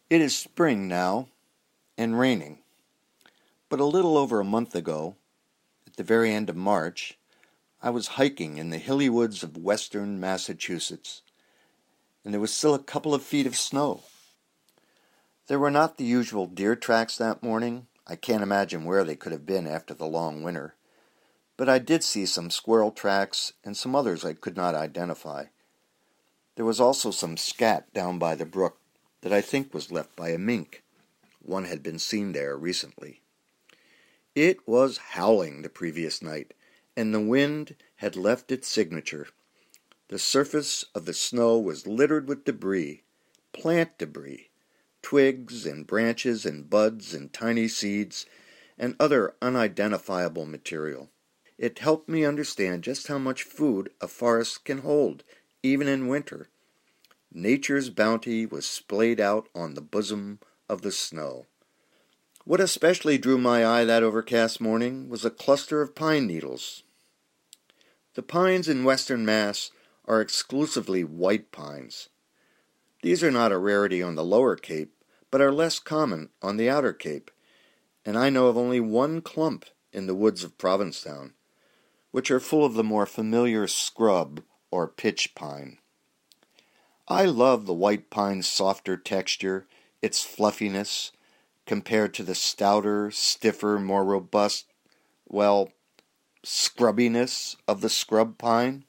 It is spring now, and raining. But a little over a month ago, at the very end of March, I was hiking in the hilly woods of western Massachusetts, and there was still a couple of feet of snow. There were not the usual deer tracks that morning. I can't imagine where they could have been after the long winter. But I did see some squirrel tracks and some others I could not identify. There was also some scat down by the brook that I think was left by a mink. One had been seen there recently. It was howling the previous night, and the wind had left its signature. The surface of the snow was littered with debris, plant debris, twigs and branches and buds and tiny seeds, and other unidentifiable material. It helped me understand just how much food a forest can hold, even in winter. Nature's bounty was splayed out on the bosom of the snow. What especially drew my eye that overcast morning was a cluster of pine needles. The pines in western Mass are exclusively white pines. These are not a rarity on the lower Cape, but are less common on the outer Cape, and I know of only one clump in the woods of Provincetown, which are full of the more familiar scrub or pitch pine. I love the white pine's softer texture, its fluffiness, compared to the stouter, stiffer, more robust, scrubbiness of the scrub pine.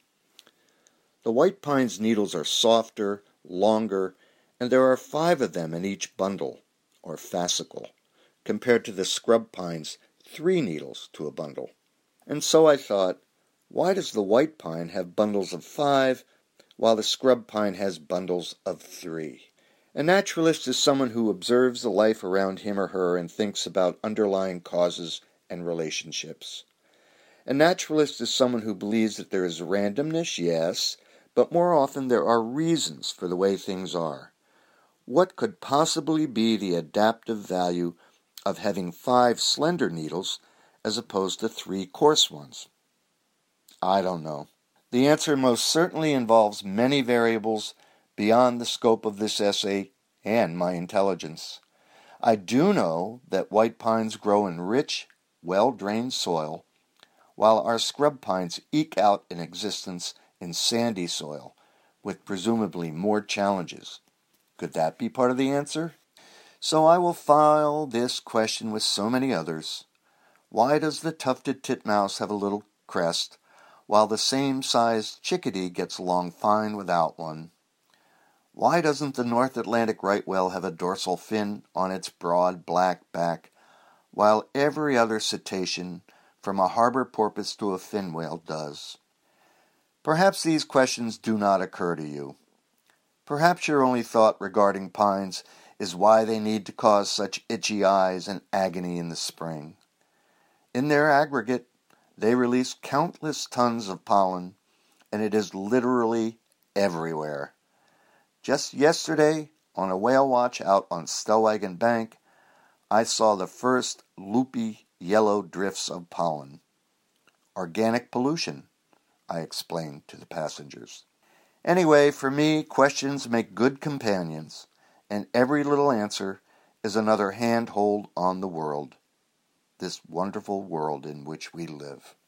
The white pine's needles are softer, longer, and there are 5 of them in each bundle, or fascicle, compared to the scrub pine's 3 needles to a bundle. And so I thought, why does the white pine have bundles of 5, while the scrub pine has bundles of 3? A naturalist is someone who observes the life around him or her and thinks about underlying causes and relationships. A naturalist is someone who believes that there is randomness, yes, but more often there are reasons for the way things are. What could possibly be the adaptive value of having 5 slender needles as opposed to 3 coarse ones? I don't know. The answer most certainly involves many variables beyond the scope of this essay and my intelligence. I do know that white pines grow in rich, well-drained soil, while our scrub pines eke out an existence in sandy soil, with presumably more challenges. Could that be part of the answer? So I will file this question with so many others. Why does the tufted titmouse have a little crest, while the same-sized chickadee gets along fine without one? Why doesn't the North Atlantic right whale have a dorsal fin on its broad black back, while every other cetacean, from a harbor porpoise to a fin whale, does? Perhaps these questions do not occur to you. Perhaps your only thought regarding pines is why they need to cause such itchy eyes and agony in the spring. In their aggregate, they release countless tons of pollen, and it is literally everywhere. Just yesterday, on a whale watch out on Stellwagen Bank, I saw the first loopy yellow drifts of pollen. Organic pollution, I explained to the passengers. Anyway, for me, questions make good companions, and every little answer is another handhold on the world, this wonderful world in which we live.